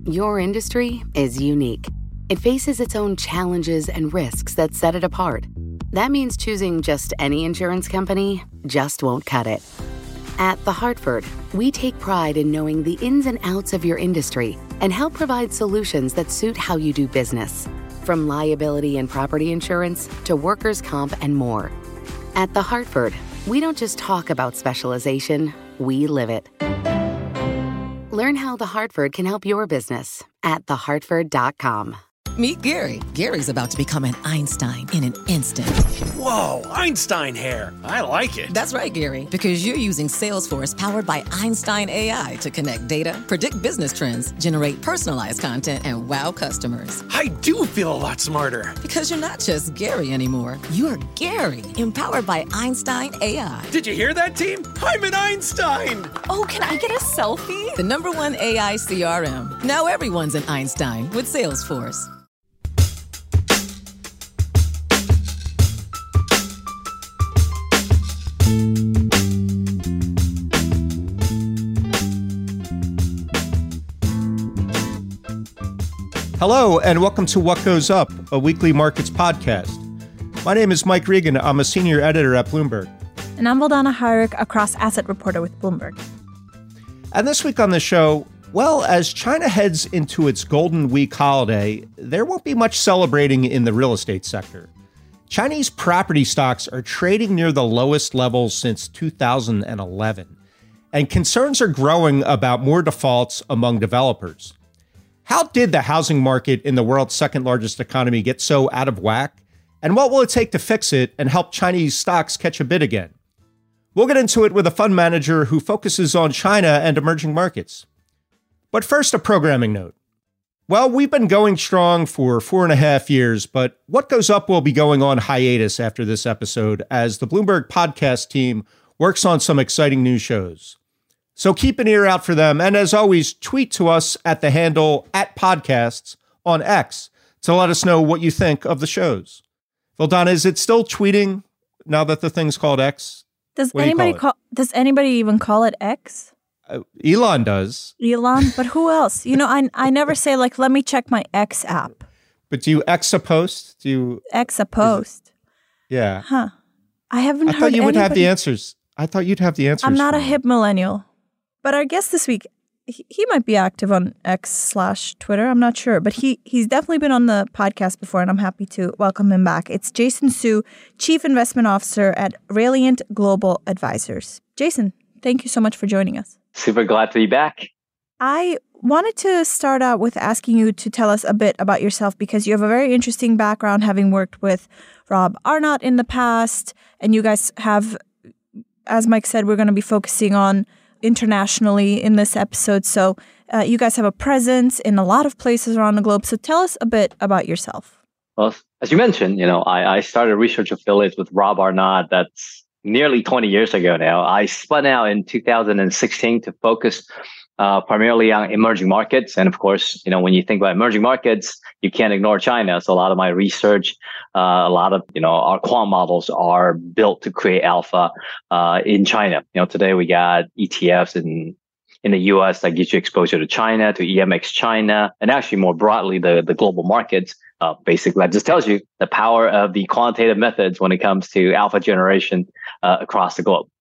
Your industry is unique. It faces its own challenges and risks that set it apart. That means choosing just any insurance company just won't cut it. At The Hartford, we take pride in knowing the ins and outs of your industry and help provide solutions that suit how you do business. From liability and property insurance to workers' comp and more. At The Hartford, we don't just talk about specialization, we live it. Learn how The Hartford can help your business at thehartford.com. Meet Gary. Gary's about to become an Einstein in an instant. Whoa, Einstein hair. I like it. That's right, Gary, because you're using Salesforce powered by Einstein AI to connect data, predict business trends, generate personalized content, and wow customers. I do feel a lot smarter. Because you're not just Gary anymore. You're Gary, empowered by Einstein AI. Did you hear that, team? I'm an Einstein. Oh, can I get a selfie? The #1 AI CRM. Now everyone's an Einstein with Salesforce. Hello, and welcome to What Goes Up, a weekly markets podcast. My name is Mike Regan. I'm a senior editor at Bloomberg. And I'm Valdana Hayek, a cross-asset reporter with Bloomberg. And this week on the show, well, as China heads into its Golden Week holiday, there won't be much celebrating in the real estate sector. Chinese property stocks are trading near the lowest levels since 2011, and concerns are growing about more defaults among developers. How did the housing market in the world's second largest economy get so out of whack? And what will it take to fix it and help Chinese stocks catch a bid again? We'll get into it with a fund manager who focuses on China and emerging markets. But first, a programming note. Well, we've been going strong for 4.5 years, but What Goes Up will be going on hiatus after this episode as the Bloomberg podcast team works on some exciting new shows. So keep an ear out for them. And as always, tweet to us at the handle @podcasts on X to let us know what you think of the shows. Valdana, is it still tweeting now that the thing's called X? Does anybody even call it X? Elon does. Elon? But who else? You know, I never say, like, let me check my X app. But do you X a post? Do you X a post? Yeah. Huh. I haven't heard I thought you would have anybody- the answers. I thought you'd have the answers. I'm not for a me. hip millennial. But our guest this week, he might be active on X/Twitter. I'm not sure. But he's definitely been on the podcast before, and I'm happy to welcome him back. It's Jason Su, Chief Investment Officer at Rayliant Global Advisors. Jason, thank you so much for joining us. Super glad to be back. I wanted to start out with asking you to tell us a bit about yourself because you have a very interesting background, having worked with Rob Arnott in the past. And you guys have, as Mike said, we're going to be focusing on internationally in this episode. So you guys have a presence in a lot of places around the globe. So tell us a bit about yourself. Well, as you mentioned, I started research affiliates with Rob Arnott. That's nearly 20 years ago now. I spun out in 2016 to focus primarily on emerging markets. And of course, when you think about emerging markets, you can't ignore China. So a lot of my research, a lot of, our quant models are built to create alpha in China. Today we got ETFs in the US that gives you exposure to China, to EMX China, and actually more broadly, the global markets. Basically, that just tells you the power of the quantitative methods when it comes to alpha generation across the globe.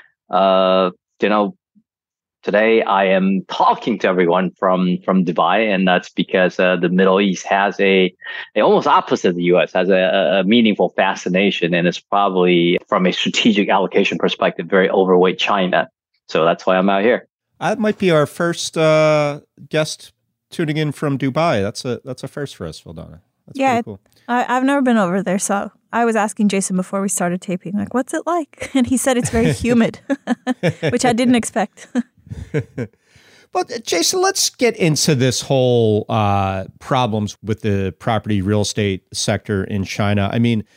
Today I am talking to everyone from Dubai, and that's because the Middle East has a almost opposite of the US, has a meaningful fascination, and it's probably from a strategic allocation perspective very overweight China. So that's why I'm out here. That might be our first guest tuning in from Dubai. That's a first for us, Valdana. That's pretty cool. I've never been over there, so I was asking Jason before we started taping, like, what's it like? And he said it's very humid, which I didn't expect. But Jason, let's get into this whole problems with the property real estate sector in China. I mean,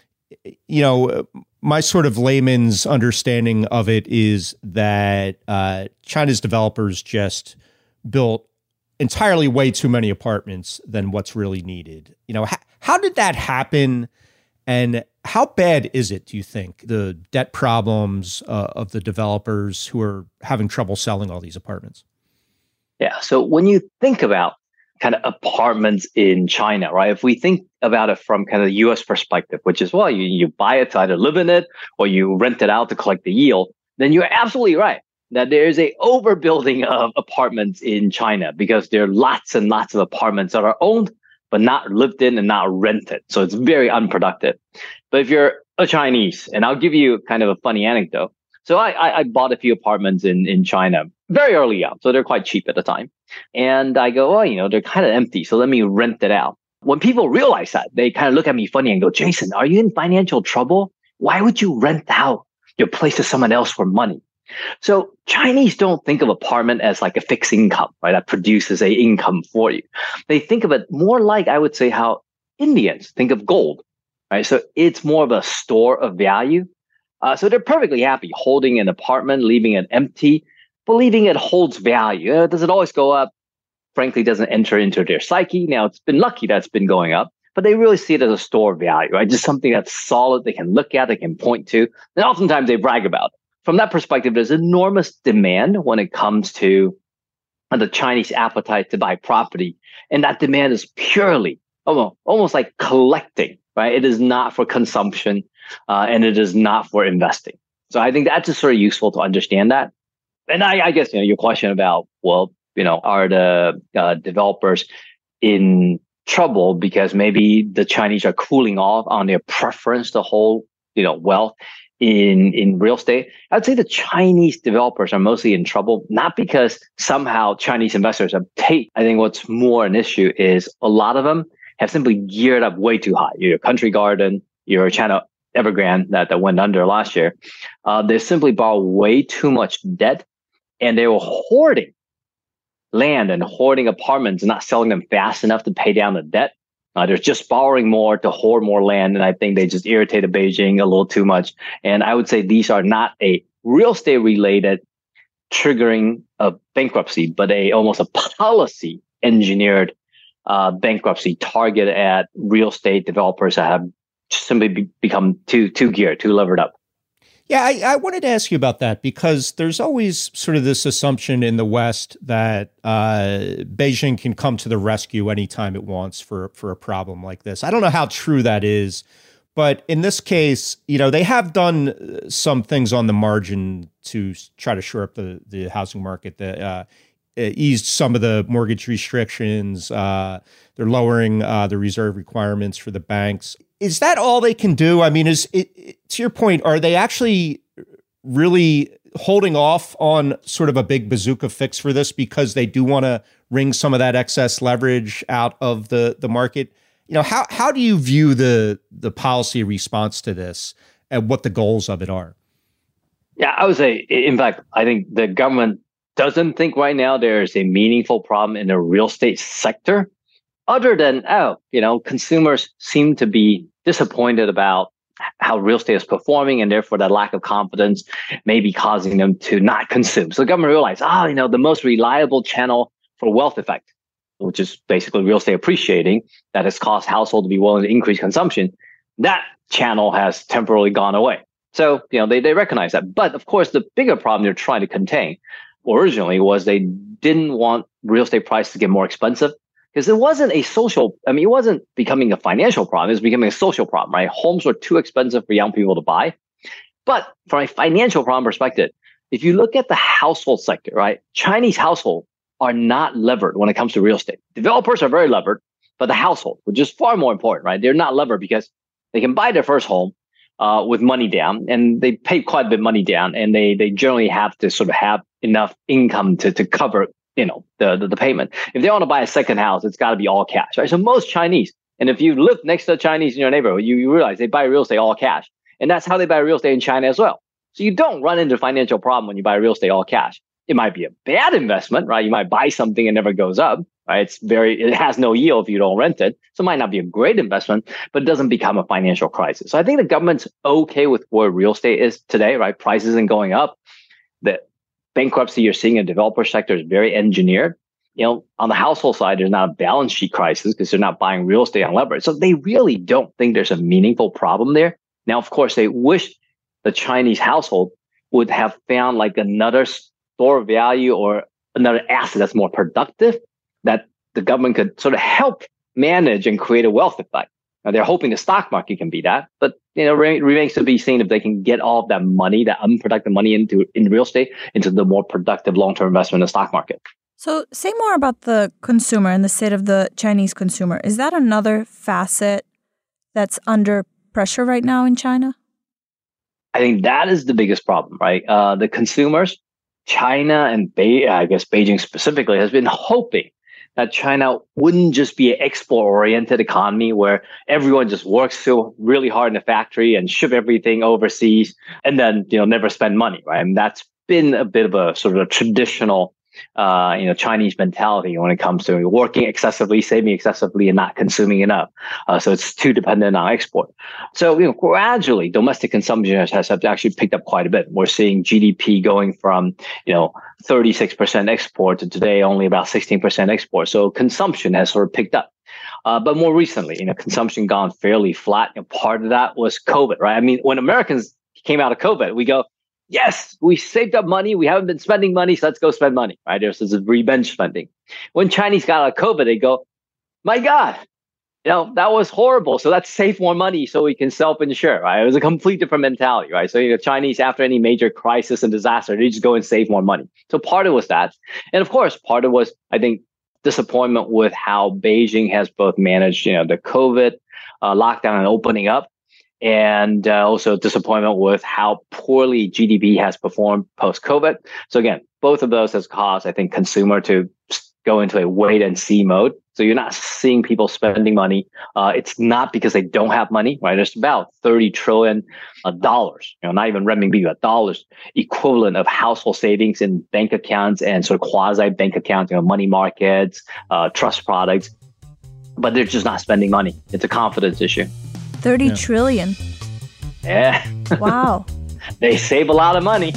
my sort of layman's understanding of it is that China's developers just built entirely way too many apartments than what's really needed. How did that happen? And how bad is it, do you think, the debt problems of the developers who are having trouble selling all these apartments? Yeah. So when you think about kind of apartments in China, right? If we think about it from kind of the US perspective, which is, well, you buy it to either live in it or you rent it out to collect the yield, then you're absolutely right that there is a overbuilding of apartments in China because there are lots and lots of apartments that are owned but not lived in and not rented. So it's very unproductive. But if you're a Chinese, and I'll give you kind of a funny anecdote. So I bought a few apartments in China very early on. So they're quite cheap at the time. And I go, well, they're kind of empty. So let me rent it out. When people realize that, they kind of look at me funny and go, Jason, are you in financial trouble? Why would you rent out your place to someone else for money? So Chinese don't think of apartment as like a fixed income, right? That produces a income for you. They think of it more like, I would say, how Indians think of gold, right? So it's more of a store of value. So they're perfectly happy holding an apartment, leaving it empty, believing it holds value. Does it always go up? Frankly, doesn't enter into their psyche. Now, it's been lucky that's been going up, but they really see it as a store of value, right? Just something that's solid, they can look at, they can point to, and oftentimes they brag about it. From that perspective, there's enormous demand when it comes to the Chinese appetite to buy property. And that demand is purely almost like collecting, right? It is not for consumption and it is not for investing. So I think that's just sort of useful to understand that. And I guess, your question about, well, are the developers in trouble because maybe the Chinese are cooling off on their preference to hold, wealth in real estate? I'd say the Chinese developers are mostly in trouble, not because somehow Chinese investors have I think what's more an issue is a lot of them have simply geared up way too high. Your Country Garden, your China Evergrande that went under last year, they simply borrowed way too much debt, and they were hoarding land and hoarding apartments and not selling them fast enough to pay down the debt. They're just borrowing more to hoard more land. And I think they just irritated Beijing a little too much. And I would say these are not a real estate related triggering of bankruptcy, but almost a policy engineered bankruptcy targeted at real estate developers that have simply become too geared, too levered up. Yeah, I wanted to ask you about that because there's always sort of this assumption in the West that Beijing can come to the rescue anytime it wants for a problem like this. I don't know how true that is, but in this case, they have done some things on the margin to try to shore up the housing market. Eased some of the mortgage restrictions. They're lowering the reserve requirements for the banks. Is that all they can do? I mean, to your point, are they actually really holding off on sort of a big bazooka fix for this because they do want to wring some of that excess leverage out of the market? How do you view the policy response to this and what the goals of it are? Yeah, I would say, in fact, I think the government doesn't think right now there is a meaningful problem in the real estate sector. Other than, consumers seem to be disappointed about how real estate is performing, and therefore that lack of confidence may be causing them to not consume. So the government realized, the most reliable channel for wealth effect, which is basically real estate appreciating, that has caused households to be willing to increase consumption, that channel has temporarily gone away. So, they recognize that. But of course, the bigger problem they're trying to contain originally was they didn't want real estate prices to get more expensive. Because it wasn't it wasn't becoming a financial problem. It was becoming a social problem, right? Homes were too expensive for young people to buy. But from a financial problem perspective, if you look at the household sector, right? Chinese households are not levered when it comes to real estate. Developers are very levered, but the household, which is far more important, right? They're not levered because they can buy their first home with money down, and they pay quite a bit of money down, and they generally have to sort of have enough income to cover the payment. If they want to buy a second house, it's got to be all cash, right? So most Chinese, and if you live next to the Chinese in your neighborhood, you realize they buy real estate all cash. And that's how they buy real estate in China as well. So you don't run into a financial problem when you buy real estate all cash. It might be a bad investment, right? You might buy something and never goes up, right? It has no yield if you don't rent it. So it might not be a great investment, but it doesn't become a financial crisis. So I think the government's okay with where real estate is today, right? Prices isn't going up. The bankruptcy you're seeing in the developer sector is very engineered. On the household side, there's not a balance sheet crisis because they're not buying real estate on leverage. So they really don't think there's a meaningful problem there. Now, of course, they wish the Chinese household would have found like another store of value or another asset that's more productive that the government could sort of help manage and create a wealth effect. Now, they're hoping the stock market can be that, but remains to be seen if they can get all of that money, that unproductive money in real estate, into the more productive long-term investment in the stock market. So say more about the consumer and the state of the Chinese consumer. Is that another facet that's under pressure right now in China? I think that is the biggest problem, right? The consumers, China and I guess Beijing specifically, has been hoping that China wouldn't just be an export-oriented economy where everyone just works so really hard in the factory and ship everything overseas and then never spend money, right? And that's been a bit of a sort of a traditional Chinese mentality when it comes to working excessively, saving excessively, and not consuming enough. So it's too dependent on export. So gradually, domestic consumption has actually picked up quite a bit. We're seeing GDP going from 36% export to today only about 16% export. So consumption has sort of picked up. But more recently, consumption gone fairly flat. Part of that was COVID, right? I mean, when Americans came out of COVID, we go, yes, we saved up money. We haven't been spending money, so let's go spend money, right? There's this revenge spending. When Chinese got out of COVID, they go, my God, that was horrible. So let's save more money so we can self-insure, right? It was a complete different mentality, right? So, Chinese, after any major crisis and disaster, they just go and save more money. So part of it was that. And of course, part of it was, I think, disappointment with how Beijing has both managed, the COVID lockdown and opening up, and also disappointment with how poorly GDP has performed post-COVID. So again, both of those has caused, I think, consumer to go into a wait-and-see mode. So you're not seeing people spending money. It's not because they don't have money, right? There's about $30 trillion, not even renminbi, but dollars equivalent of household savings in bank accounts and sort of quasi-bank accounts, money markets, trust products. But they're just not spending money. It's a confidence issue. 30 trillion. Yeah. Wow. They save a lot of money.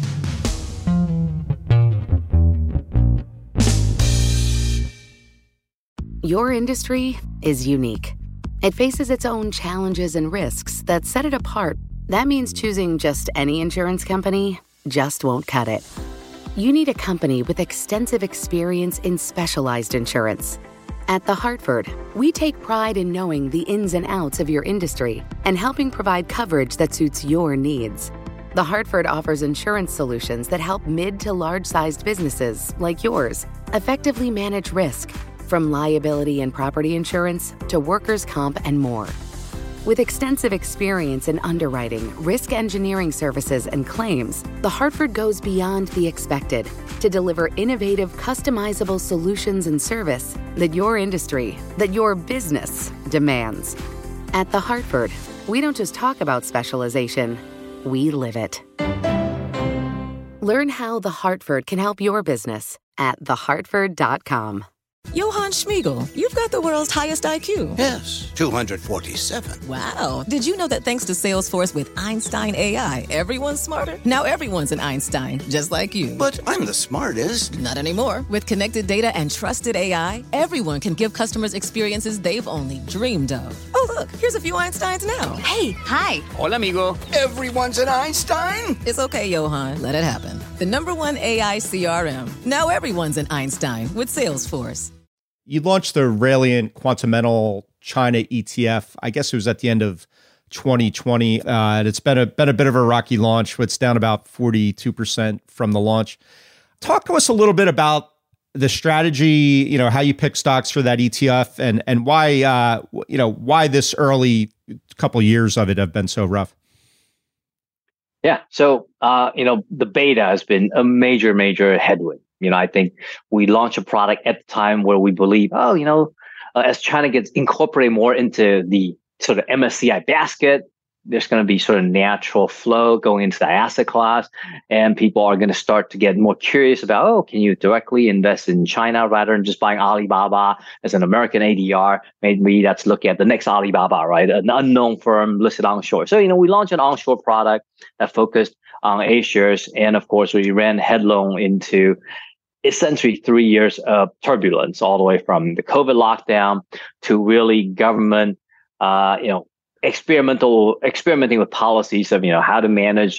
Your industry is unique. It faces its own challenges and risks that set it apart. That means choosing just any insurance company just won't cut it. You need a company with extensive experience in specialized insurance. At The Hartford, we take pride in knowing the ins and outs of your industry and helping provide coverage that suits your needs. The Hartford offers insurance solutions that help mid to large-sized businesses like yours effectively manage risk, from liability and property insurance to workers' comp and more. With extensive experience in underwriting, risk engineering services, and claims, The Hartford goes beyond the expected to deliver innovative, customizable solutions and service that your industry, that your business demands. At The Hartford, we don't just talk about specialization, we live it. Learn how The Hartford can help your business at thehartford.com. Johann Schmiegel, you've got the world's highest IQ. Yes, 247. Wow. Did you know that thanks to Salesforce with Einstein AI, everyone's smarter? Now everyone's an Einstein, just like you. But I'm the smartest. Not anymore. With connected data and trusted AI, everyone can give customers experiences they've only dreamed of. Oh, look, here's a few Einsteins now. Hey, hi. Hola, amigo. Everyone's an Einstein? It's okay, Johann. Let it happen. The #1 AI CRM. Now everyone's an Einstein with Salesforce. You launched the Ralliant Quantamental China ETF. I guess it was at the end of 2020. And it's been a bit of a rocky launch. It's down about 42% from the launch. Talk to us a little bit about the strategy, how you pick stocks for that ETF and why this early couple years of it have been so rough. Yeah. So, the beta has been a major headwind. I think we launched a product at the time where we believe, as China gets incorporated more into the sort of MSCI basket, there's going to be sort of natural flow going into the asset class, and people are going to start to get more curious about, can you directly invest in China rather than just buying Alibaba as an American ADR? Maybe let's look at the next Alibaba, right? An unknown firm listed onshore. So, we launched an onshore product that focused on A-shares, and of course, we ran headlong into essentially 3 years of turbulence, all the way from the COVID lockdown to really government, experimenting with policies of, how to manage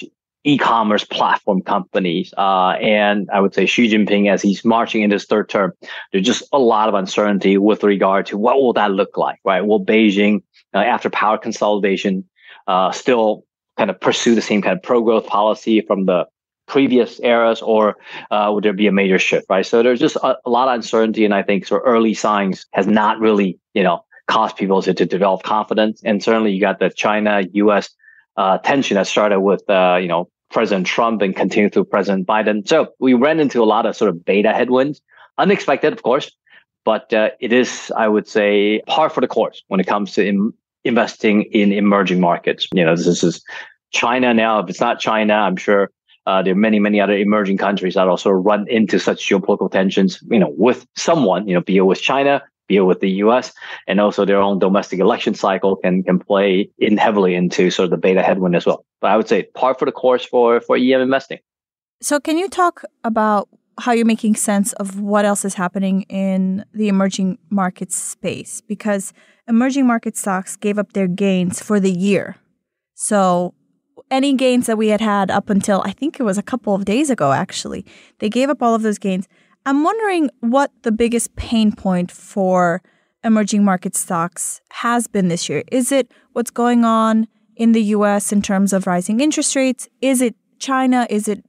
e-commerce platform companies. And I would say Xi Jinping, as he's marching into his third term, there's just a lot of uncertainty with regard to what will that look like, right? Will Beijing, after power consolidation, still kind of pursue the same kind of pro-growth policy from the previous eras, or would there be a major shift, right? So there's just a lot of uncertainty, and I think sort of early signs has not really, caused people to develop confidence. And certainly you got the China-U.S. Tension that started with, President Trump and continued through President Biden. So we ran into a lot of sort of beta headwinds, unexpected, of course, but it is, I would say, par for the course when it comes to investing in emerging markets. This is China now. If it's not China, I'm sure there are many, many other emerging countries that also run into such geopolitical tensions, with someone, be it with China, be it with the U.S., and also their own domestic election cycle can play in heavily into sort of the beta headwind as well. But I would say par for the course for EM investing. So can you talk about how you're making sense of what else is happening in the emerging markets space? Because emerging market stocks gave up their gains for the year. So any gains that we had up until, I think it was a couple of days ago, actually, they gave up all of those gains. I'm wondering what the biggest pain point for emerging market stocks has been this year. Is it what's going on in the U.S. in terms of rising interest rates? Is it China? Is it,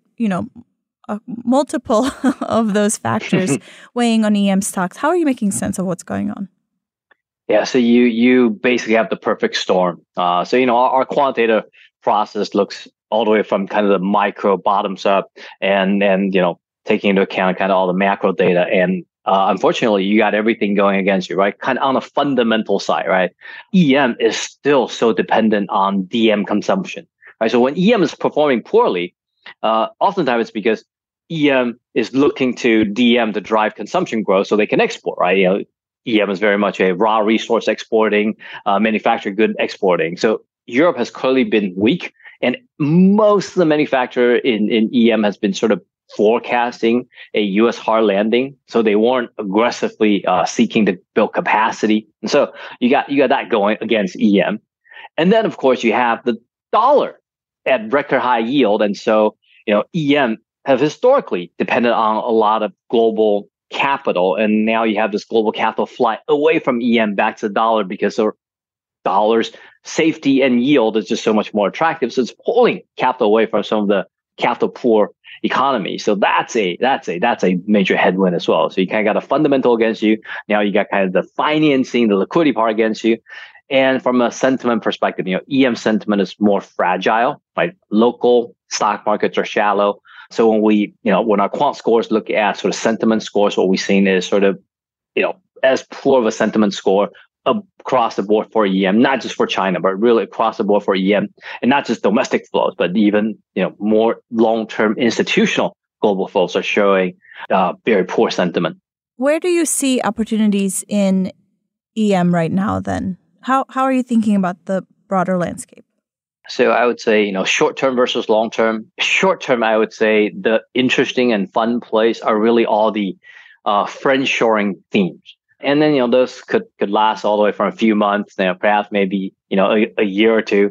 multiple of those factors weighing on EM stocks? How are you making sense of what's going on? Yeah, so you basically have the perfect storm. Our quantitative process looks all the way from kind of the micro bottoms up and taking into account kind of all the macro data. And unfortunately, you got everything going against you, right? Kind of on a fundamental side, right? EM is still so dependent on DM consumption, right? So when EM is performing poorly, oftentimes it's because EM is looking to DM to drive consumption growth so they can export, right? EM is very much a raw resource exporting, manufactured good exporting. So Europe has clearly been weak, and most of the manufacturer in EM has been sort of forecasting a U.S. hard landing, so they weren't aggressively seeking to build capacity, and so you got that going against EM, and then of course you have the dollar at record high yield, and so EM have historically depended on a lot of global capital, and now you have this global capital fly away from EM back to the dollar because the dollar's safety and yield is just so much more attractive, so it's pulling capital away from some of the capital poor economy. So that's a major headwind as well. So you kind of got a fundamental against you. Now you got kind of the financing, the liquidity part against you. And from a sentiment perspective, EM sentiment is more fragile, right? Local stock markets are shallow. So when our quant scores look at sort of sentiment scores, what we've seen is sort of, as poor of a sentiment score across the board for EM, not just for China, but really across the board for EM, and not just domestic flows, but even more long-term institutional global flows are showing very poor sentiment. Where do you see opportunities in EM right now? Then, how are you thinking about the broader landscape? So I would say short-term versus long-term. Short-term, I would say the interesting and fun plays are really all the friendshoring themes. And then, those could last all the way from a few months, perhaps maybe, a year or two.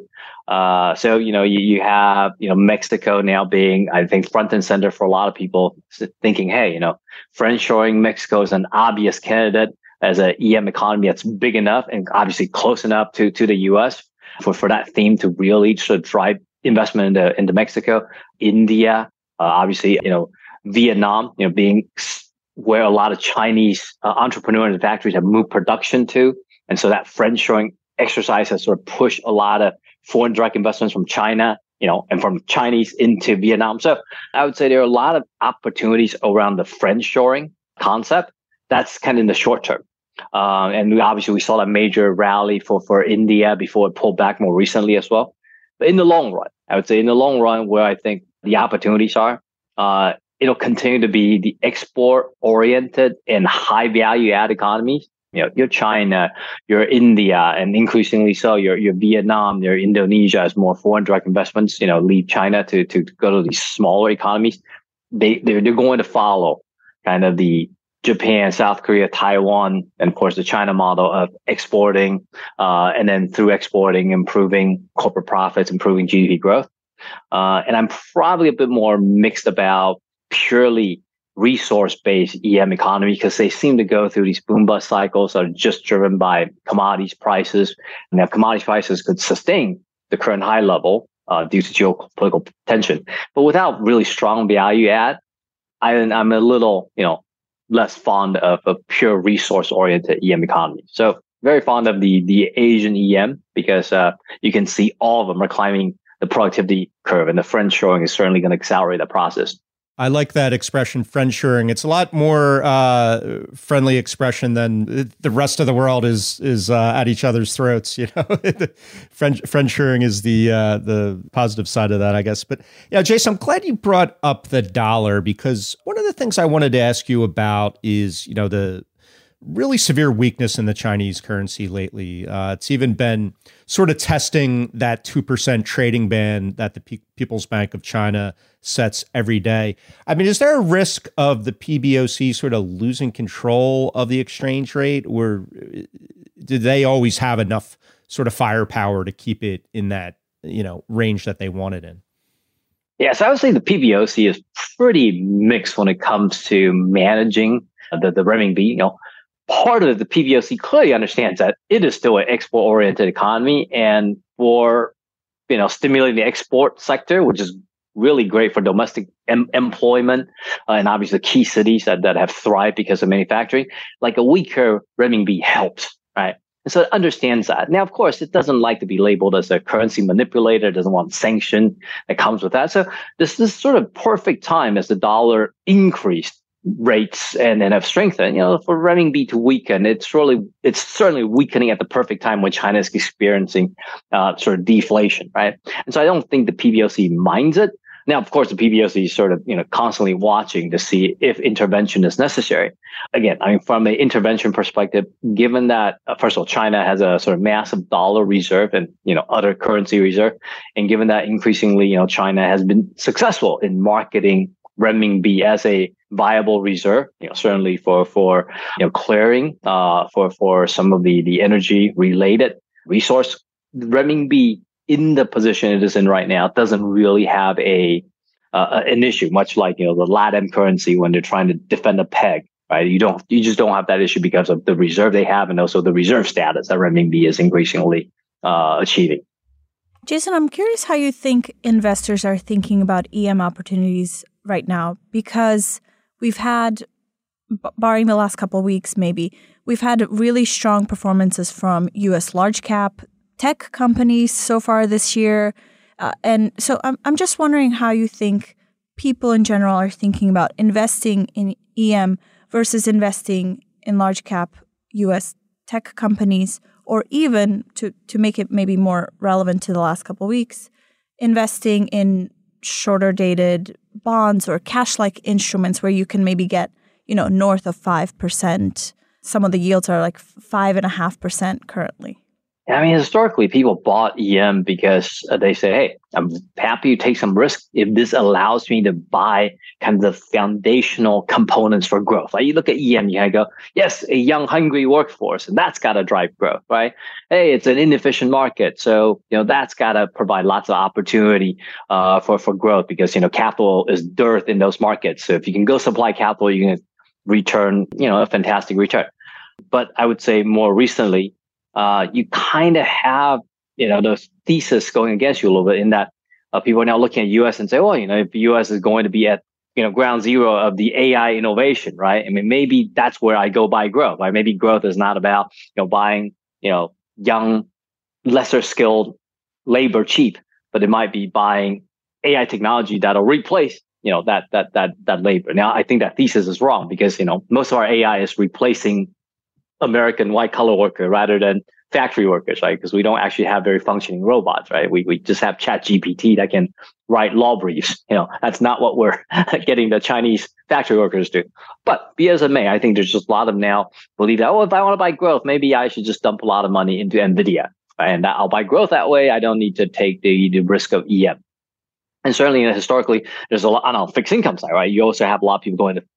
So, you have, Mexico now being, I think, front and center for a lot of people thinking, hey, friendshoring Mexico is an obvious candidate as an EM economy that's big enough and obviously close enough to the U.S. for that theme to really sort of drive investment into Mexico. India, obviously, Vietnam, being where a lot of Chinese entrepreneurs and factories have moved production to. And so that friendshoring exercise has sort of pushed a lot of foreign direct investments from China, and from Chinese into Vietnam. So I would say there are a lot of opportunities around the friendshoring concept. That's kind of in the short term. And we saw that major rally for India before it pulled back more recently as well. But in the long run, I would say in the long run, where I think the opportunities are, it'll continue to be the export-oriented and high-value-add economies. Your China, your India, and increasingly so your Vietnam, your Indonesia as more foreign direct investments, leave China to go to these smaller economies. They're going to follow kind of the Japan, South Korea, Taiwan, and of course the China model of exporting, and then through exporting, improving corporate profits, improving GDP growth. And I'm probably a bit more mixed about purely resource-based EM economy because they seem to go through these boom-bust cycles that are just driven by commodities prices. And if commodities prices could sustain the current high level due to geopolitical tension, but without really strong value add, I'm a little, less fond of a pure resource-oriented EM economy. So very fond of the Asian EM because you can see all of them are climbing the productivity curve, and the friendshoring is certainly going to accelerate the process. I like that expression, friendshoring. It's a lot more friendly expression than the rest of the world is at each other's throats. Friendshoring is the positive side of that, I guess. But Jason, I'm glad you brought up the dollar because one of the things I wanted to ask you about is the really severe weakness in the Chinese currency lately. It's even been sort of testing that 2% trading band that the People's Bank of China sets every day. I mean, is there a risk of the PBOC sort of losing control of the exchange rate, or do they always have enough sort of firepower to keep it in that, range that they want it in? Yeah, so I would say the PBOC is pretty mixed when it comes to managing the renminbi. Part of the PBOC clearly understands that it is still an export-oriented economy, and for stimulating the export sector, which is really great for domestic employment and obviously key cities that have thrived because of manufacturing, like a weaker renminbi helps, right? And so it understands that. Now, of course, it doesn't like to be labeled as a currency manipulator, doesn't want sanction that comes with that. So this is sort of perfect time as the dollar increased rates and have strengthened, for renminbi to weaken. It's certainly weakening at the perfect time when China is experiencing sort of deflation, right? And so I don't think the PBOC minds it. Now, of course, the PBOC is sort of constantly watching to see if intervention is necessary. Again, from an intervention perspective, given that first of all, China has a sort of massive dollar reserve and other currency reserve, and given that increasingly China has been successful in marketing renminbi as a viable reserve, certainly for clearing for some of the energy related resource. Renminbi in the position it is in right now doesn't really have an issue, much like the LATAM currency when they're trying to defend a peg, right? You just don't have that issue because of the reserve they have and also the reserve status that renminbi is increasingly achieving. Jason, I'm curious how you think investors are thinking about EM opportunities right now, because we've had, barring the last couple of weeks maybe, we've had really strong performances from U.S. large cap tech companies so far this year. And so I'm just wondering how you think people in general are thinking about investing in EM versus investing in large cap U.S. tech companies, or even to make it maybe more relevant to the last couple of weeks, investing in shorter dated bonds or cash-like instruments where you can maybe get, north of 5%. Some of the yields are like 5.5% currently. I mean, historically, people bought EM because they say, hey, I'm happy to take some risk if this allows me to buy kind of the foundational components for growth. Like you look at EM, you go, yes, a young, hungry workforce, and that's got to drive growth, right? Hey, it's an inefficient market. So, that's got to provide lots of opportunity for growth because, capital is dearth in those markets. So if you can go supply capital, you can return, a fantastic return. But I would say more recently, you kind of have, those thesis going against you a little bit in that people are now looking at U.S. and say, well, if the U.S. is going to be at, ground zero of the AI innovation, right? I mean, maybe that's where I go buy growth, right? Maybe growth is not about, buying, young, lesser skilled labor cheap, but it might be buying AI technology that'll replace, that labor. Now, I think that thesis is wrong because, most of our AI is replacing American white collar worker rather than factory workers, right? Because we don't actually have very functioning robots, right? We just have ChatGPT that can write law briefs. That's not what we're getting the Chinese factory workers to. But be as it may, I think there's just a lot of them now believe that, if I want to buy growth, maybe I should just dump a lot of money into NVIDIA, right? And I'll buy growth that way. I don't need to take the risk of EM. And certainly, historically, there's a lot on the fixed income side, right? You also have a lot of people going to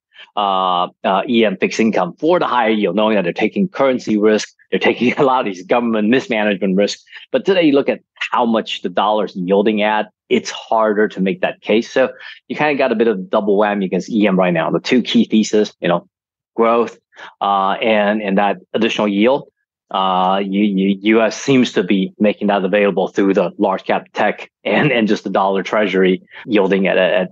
EM fixed income for the higher yield, knowing that they're taking currency risk, they're taking a lot of these government mismanagement risks. But today, you look at how much the dollar's yielding at it's harder to make that case. So you kind of got a bit of double whammy against EM right now. The two key theses, growth and that additional yield. U.S. seems to be making that available through the large cap tech and just the dollar treasury yielding at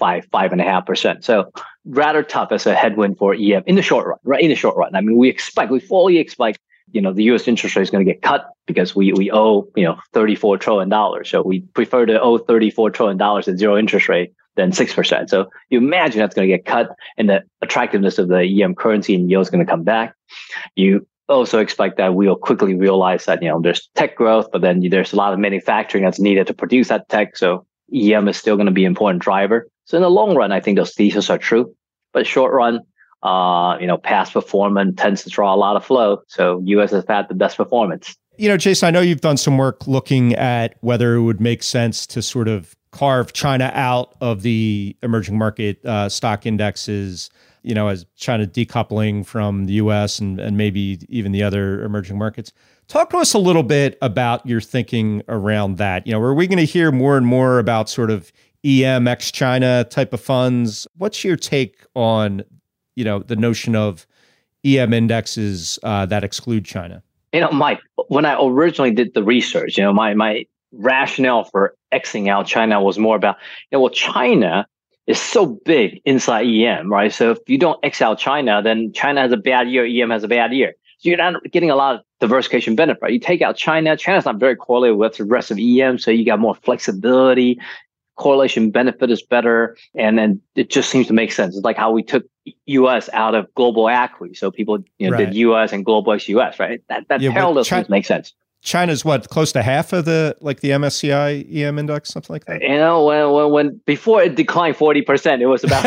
5.5%. So rather tough as a headwind for EM in the short run, right? In the short run. I mean, we fully expect, the U.S. interest rate is going to get cut because we owe, $34 trillion. So we prefer to owe $34 trillion at zero interest rate than 6%. So you imagine that's going to get cut and the attractiveness of the EM currency and yield is going to come back. You also expect that we'll quickly realize that, there's tech growth, but then there's a lot of manufacturing that's needed to produce that tech. So EM is still going to be an important driver. So in the long run, I think those theses are true. But short run, past performance tends to draw a lot of flow. So U.S. has had the best performance. Jason, I know you've done some work looking at whether it would make sense to sort of carve China out of the emerging market stock indexes, as China decoupling from the U.S. and maybe even the other emerging markets. Talk to us a little bit about your thinking around that. Are we going to hear more and more about sort of EM ex-China type of funds? What's your take on, the notion of EM indexes that exclude China? Mike, when I originally did the research, my rationale for Xing out China was more about, China is so big inside EM, right? So if you don't X out China, then China has a bad year, EM has a bad year. So you're not getting a lot of diversification benefit, right? You take out China's not very correlated with the rest of EM, so you got more flexibility. Correlation benefit is better, and then it just seems to make sense. It's like how we took U.S. out of global equity, so people did U.S. and global ex-U.S. Right? That parallelism makes sense. China's what, close to half of the MSCI EM index, something like that. When before it declined 40%, it was about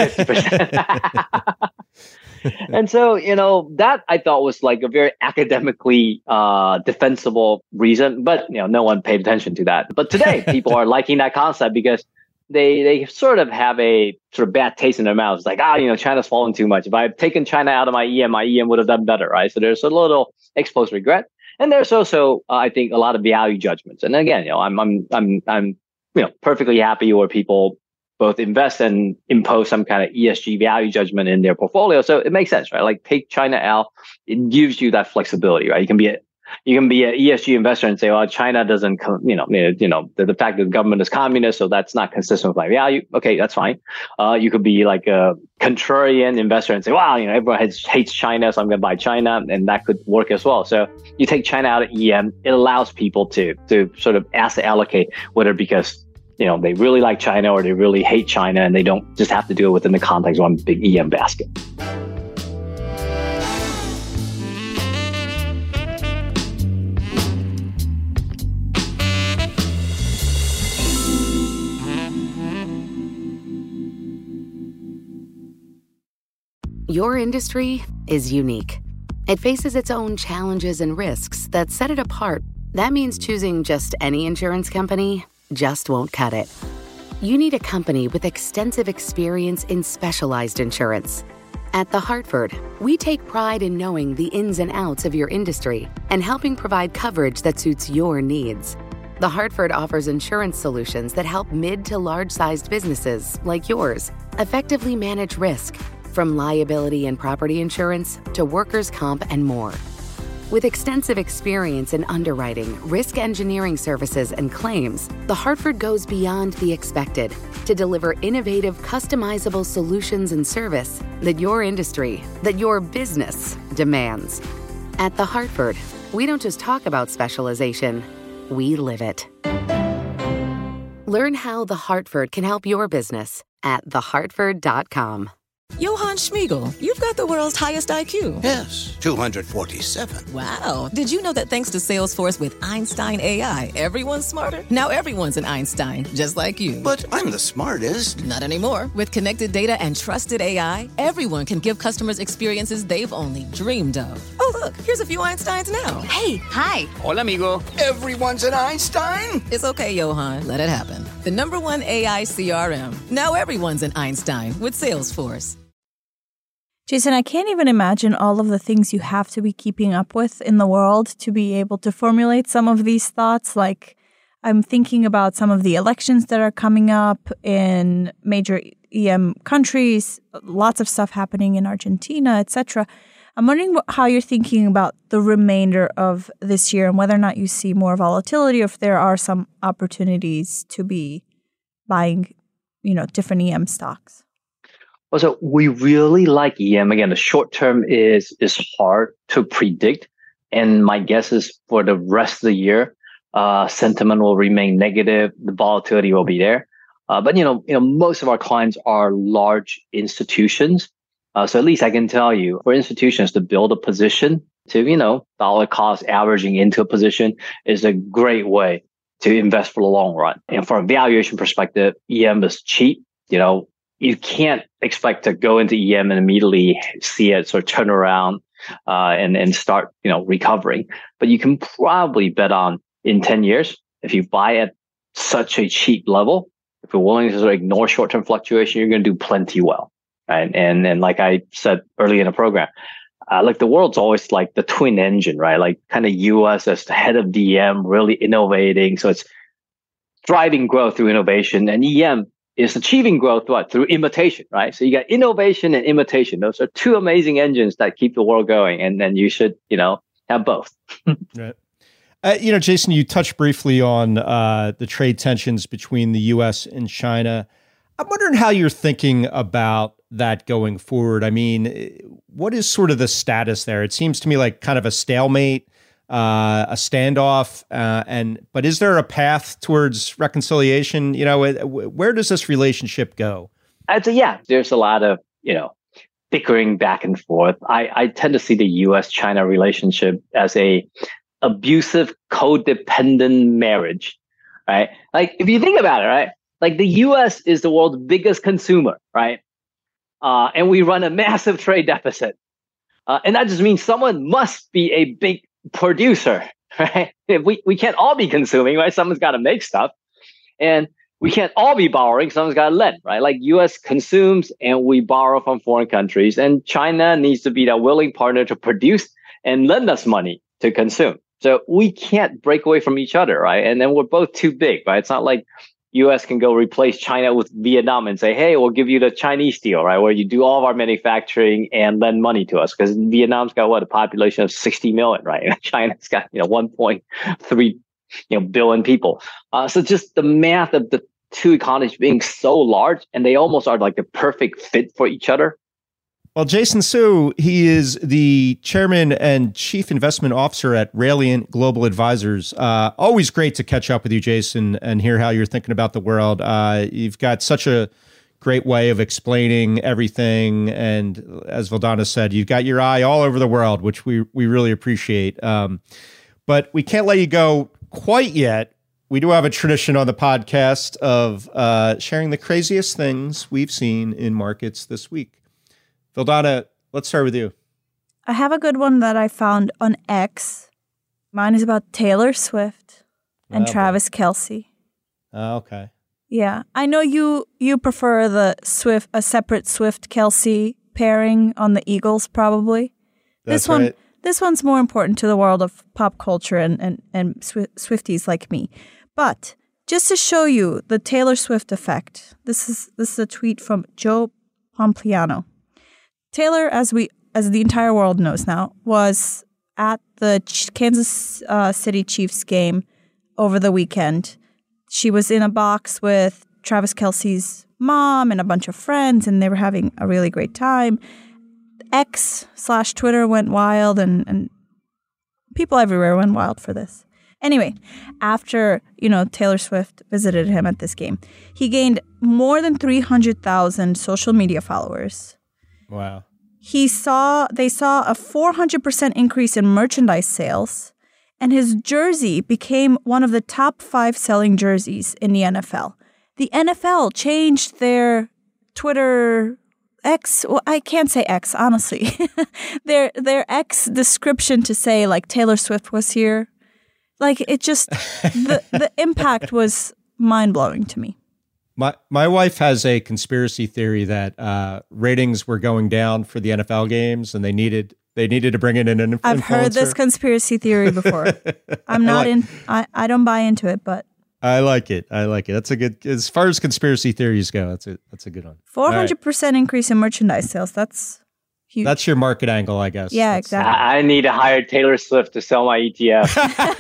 50%. And so, that I thought was like a very academically defensible reason, but no one paid attention to that. But today, people are liking that concept because they sort of have a sort of bad taste in their mouths. It's like, China's fallen too much. If I had taken China out of my EM would have done better, right? So there's a little ex post regret. And there's also, I think, a lot of value judgments. And again, I'm perfectly happy where people both invest and impose some kind of ESG value judgment in their portfolio. So it makes sense, right? Like take China out, it gives you that flexibility, right? You can be an ESG investor and say, well, China doesn't, the fact that the government is communist, so that's not consistent with my value. Okay, that's fine. You could be like a contrarian investor and say, wow, everyone hates China, so I'm going to buy China, and that could work as well. So you take China out of EM, it allows people to sort of asset allocate, whether because they really like China or they really hate China, and they don't just have to do it within the context of one big EM basket. Your industry is unique. It faces its own challenges and risks that set it apart. That means choosing just any insurance company just won't cut it. You need a company with extensive experience in specialized insurance. At The Hartford, we take pride in knowing the ins and outs of your industry and helping provide coverage that suits your needs. The Hartford offers insurance solutions that help mid to large-sized businesses like yours effectively manage risk, from liability and property insurance to workers' comp and more. With extensive experience in underwriting, risk engineering services, and claims, The Hartford goes beyond the expected to deliver innovative, customizable solutions and service that your industry, that your business demands. At The Hartford, we don't just talk about specialization, we live it. Learn how The Hartford can help your business at thehartford.com. Johann Schmiegel, you've got the world's highest IQ. Yes, 247. Wow. Did you know that thanks to Salesforce with Einstein AI, everyone's smarter? Now everyone's an Einstein, just like you. But I'm the smartest. Not anymore. With connected data and trusted AI, everyone can give customers experiences they've only dreamed of. Oh, look, here's a few Einsteins now. Hey, hi. Hola, amigo. Everyone's an Einstein? It's okay, Johann. Let it happen. The #1 AI CRM. Now everyone's an Einstein with Salesforce. Jason, I can't even imagine all of the things you have to be keeping up with in the world to be able to formulate some of these thoughts. Like, I'm thinking about some of the elections that are coming up in major EM countries, lots of stuff happening in Argentina, etc. I'm wondering how you're thinking about the remainder of this year and whether or not you see more volatility or if there are some opportunities to be buying, different EM stocks. Well, so we really like EM. Again, the short term is hard to predict. And my guess is for the rest of the year, sentiment will remain negative. The volatility will be there. But most of our clients are large institutions. So at least I can tell you, for institutions to build a position to, dollar cost averaging into a position is a great way to invest for the long run. And from a valuation perspective, EM is cheap. You can't expect to go into EM and immediately see it sort of turn around and start, recovering. But you can probably bet on in 10 years, if you buy at such a cheap level, if you're willing to sort of ignore short-term fluctuation, you're going to do plenty well. Right? And like I said earlier in the program, like the world's always like the twin engine, right? Like kind of US as the head of DM, really innovating. So it's driving growth through innovation, and EM is achieving growth through imitation, right? So you got innovation and imitation. Those are two amazing engines that keep the world going, and then you should, have both. Right. Jason, you touched briefly on the trade tensions between the U.S. and China. I'm wondering how you're thinking about that going forward. I mean, what is sort of the status there? It seems to me like kind of a stalemate, a standoff, but is there a path towards reconciliation? Where does this relationship go? There's a lot of, bickering back and forth. I tend to see the U.S.-China relationship as a abusive, codependent marriage, right? Like, if you think about it, right? Like, the U.S. is the world's biggest consumer, right? And we run a massive trade deficit. And that just means someone must be a big producer, right? We can't all be consuming, right? Someone's got to make stuff. And we can't all be borrowing. Someone's got to lend, right? Like, U.S. consumes and we borrow from foreign countries. And China needs to be that willing partner to produce and lend us money to consume. So we can't break away from each other, right? And then we're both too big, right? It's not like U.S. can go replace China with Vietnam and say, hey, we'll give you the Chinese deal, right? Where you do all of our manufacturing and lend money to us. Because Vietnam's got a population of 60 million, right? China's got, 1.3 billion people. So just the math of the two economies being so large, and they almost are like the perfect fit for each other. Well, Jason Su, he is the chairman and chief investment officer at Rayliant Global Advisors. Always great to catch up with you, Jason, and hear how you're thinking about the world. You've got such a great way of explaining everything. And as Vildana said, you've got your eye all over the world, which we really appreciate. But we can't let you go quite yet. We do have a tradition on the podcast of sharing the craziest things we've seen in markets this week. Vildana, let's start with you. I have a good one that I found on X. Mine is about Taylor Swift and Travis Kelce. Oh, okay. Yeah, I know you prefer a separate Swift-Kelce pairing on the Eagles, probably. That's right. This one's more important to the world of pop culture and Swifties like me. But just to show you the Taylor Swift effect, this is a tweet from Joe Pompliano. Taylor, as the entire world knows now, was at the Kansas City Chiefs game over the weekend. She was in a box with Travis Kelce's mom and a bunch of friends, and they were having a really great time. X/Twitter went wild, and people everywhere went wild for this. Anyway, after, Taylor Swift visited him at this game, he gained more than 300,000 social media followers. Wow. They saw a 400% increase in merchandise sales, and his jersey became one of the top 5 selling jerseys in the NFL. The NFL changed their Twitter X, well, I can't say X, honestly. their X description to say, like, Taylor Swift was here. Like, it just, the impact was mind-blowing to me. My wife has a conspiracy theory that ratings were going down for the NFL games, and they needed to bring in an influencer. I've heard this conspiracy theory before. I don't buy into it, but I like it. That's a good, as far as conspiracy theories go, that's a good one. 400% increase in merchandise sales. That's huge. That's your market angle, I guess. Yeah, exactly. I need to hire Taylor Swift to sell my ETF.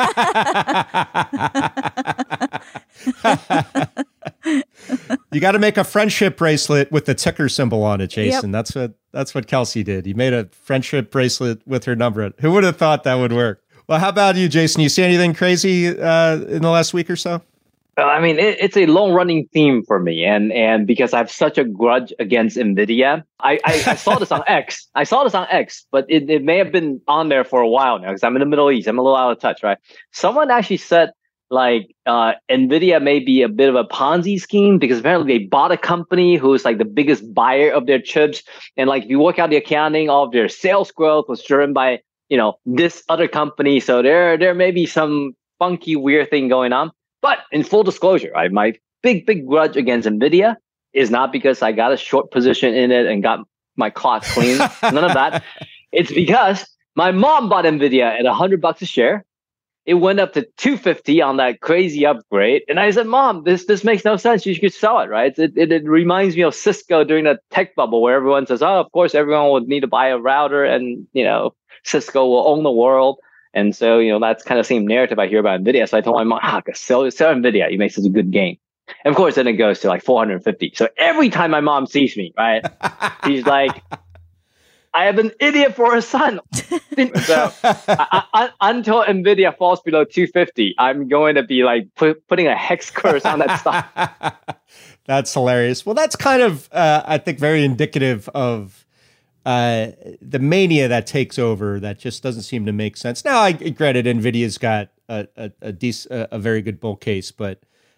You got to make a friendship bracelet with the ticker symbol on it, Jason. Yep. That's what Kelsey did. He made a friendship bracelet with her number. Who would have thought that would work? Well, how about you, Jason? You see anything crazy in the last week or so? I mean, it's a long-running theme for me, and because I have such a grudge against NVIDIA, I saw this on X. But it may have been on there for a while now because I'm in the Middle East. I'm a little out of touch, right? Someone actually said, like, NVIDIA may be a bit of a Ponzi scheme because apparently they bought a company who's like the biggest buyer of their chips. And like, if you work out the accounting, all of their sales growth was driven by, this other company. So there may be some funky, weird thing going on. But in full disclosure, my big grudge against NVIDIA is not because I got a short position in it and got my clock clean. None of that. It's because my mom bought NVIDIA at $100 a share. It went up to $250 on that crazy upgrade. And I said, Mom, this makes no sense. You should sell it, right? It reminds me of Cisco during the tech bubble where everyone says, oh, of course, everyone would need to buy a router and, Cisco will own the world. And so, that's kind of the same narrative I hear about NVIDIA. So I told my mom, sell NVIDIA. You make such a good gain. And of course, then it goes to like 450. So every time my mom sees me, right, she's like, I have an idiot for a son. So until NVIDIA falls below 250, I'm going to be like putting a hex curse on that stock. That's hilarious. Well, that's kind of, I think, very indicative of the mania that takes over that just doesn't seem to make sense. Now, granted, NVIDIA's got a very good bull case, but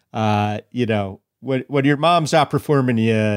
when your mom's outperforming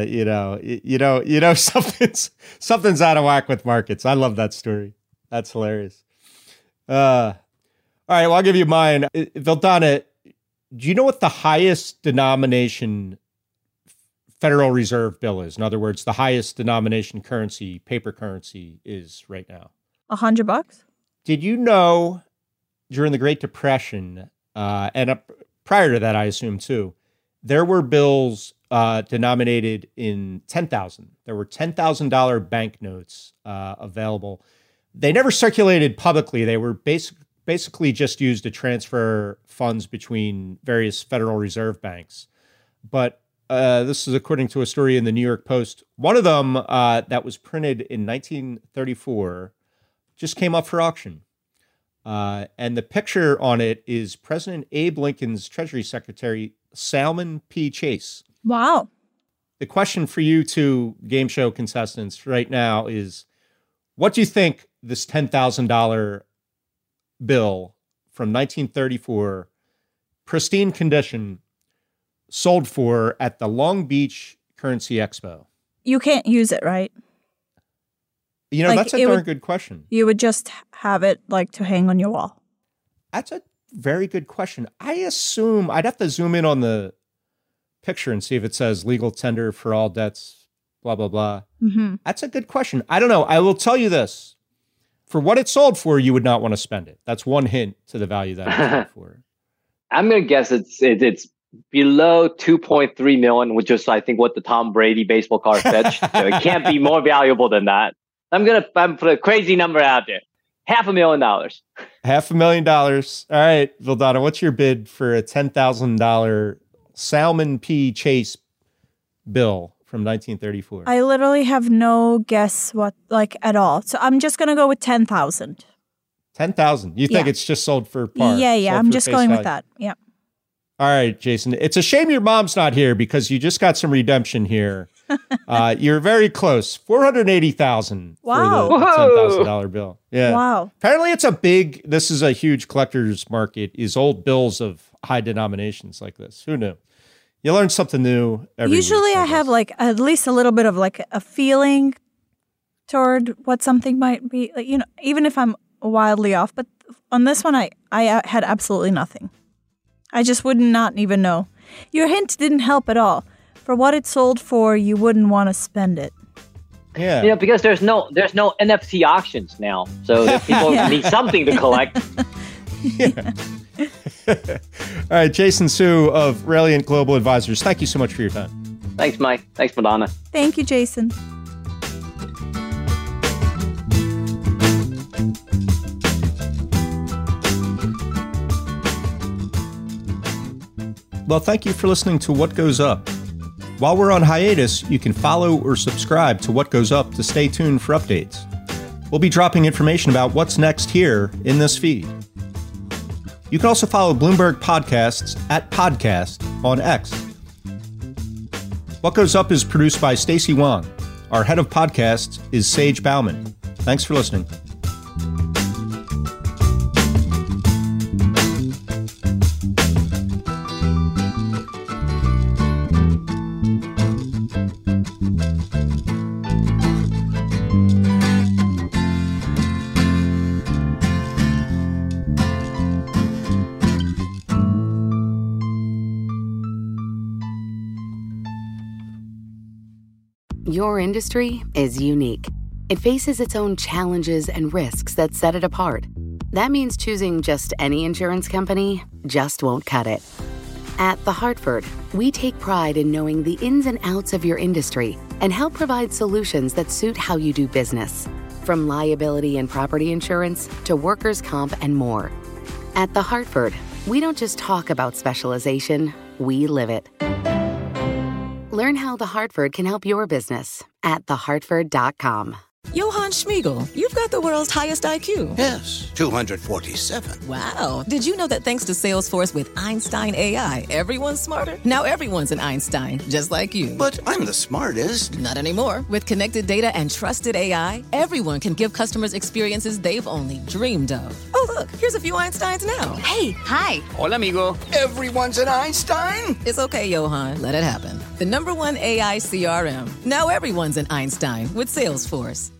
you, something's out of whack with markets. I love that story. That's hilarious. All right, well, I'll give you mine. Vildana, do you know what the highest denomination Federal Reserve bill is? In other words, the highest denomination currency, paper currency, is right now? $100? Did you know during the Great Depression, and prior to that, I assume too, there were bills denominated in 10,000. There were $10,000 banknotes available. They never circulated publicly. They were basically just used to transfer funds between various Federal Reserve banks. But this is according to a story in the New York Post. One of them that was printed in 1934 just came up for auction. And the picture on it is President Abe Lincoln's Treasury Secretary, Salmon P. Chase. Wow. The question for you two game show contestants right now is, what do you think this $10,000 bill from 1934, pristine condition, sold for at the Long Beach Currency Expo? You can't use it, right? That's a darn good question. You would just have it like to hang on your wall. That's a very good question. I assume I'd have to zoom in on the picture and see if it says legal tender for all debts, blah, blah, blah. Mm-hmm. That's a good question. I don't know. I will tell you this. For what it sold for, you would not want to spend it. That's one hint to the value that it sold for. I'm going to guess it's below 2.3 million, which is, I think, what the Tom Brady baseball card fetched. So it can't be more valuable than that. I'm put a crazy number out there. $500,000. $500,000. All right, Vildana, what's your bid for a $10,000 Salmon P. Chase bill from 1934? I literally have no guess at all. So I'm just going to go with 10,000. 10,000. You think it's just sold for par? Yeah. I'm just going with that. Yeah. All right, Jason. It's a shame your mom's not here because you just got some redemption here. You're very close. $480,000 wow. for the $10,000 bill. Yeah. Wow. Apparently this is a huge collector's market, is old bills of high denominations like this. Who knew? You learn something new every Usually week, I have at least a little bit of a feeling toward what something might be, even if I'm wildly off. But on this one, I had absolutely nothing. I just would not even know. Your hint didn't help at all. For what it sold for, you wouldn't want to spend it. Yeah. Because there's no NFT auctions now. So people need something to collect. Yeah. All right, Jason Su of Ralliant Global Advisors, thank you so much for your time. Thanks, Mike. Thanks, Madonna. Thank you, Jason. Well, thank you for listening to What Goes Up. While we're on hiatus, you can follow or subscribe to What Goes Up to stay tuned for updates. We'll be dropping information about what's next here in this feed. You can also follow Bloomberg Podcasts at Podcast on X. What Goes Up is produced by Stacey Wong. Our head of podcasts is Sage Bauman. Thanks for listening. Your industry is unique. It faces its own challenges and risks that set it apart. That means choosing just any insurance company just won't cut it. At The Hartford, we take pride in knowing the ins and outs of your industry and help provide solutions that suit how you do business, from liability and property insurance to workers' comp and more. At The Hartford, we don't just talk about specialization, we live it. Learn how The Hartford can help your business at thehartford.com. Johann Schmiegel, you've got the world's highest IQ. Yes, 247. Wow. Did you know that thanks to Salesforce with Einstein AI, everyone's smarter? Now everyone's an Einstein, just like you. But I'm the smartest. Not anymore. With connected data and trusted AI, everyone can give customers experiences they've only dreamed of. Oh, look, here's a few Einsteins now. Hey, hi. Hola, amigo. Everyone's an Einstein? It's okay, Johann. Let it happen. The #1 AI CRM. Now everyone's an Einstein with Salesforce.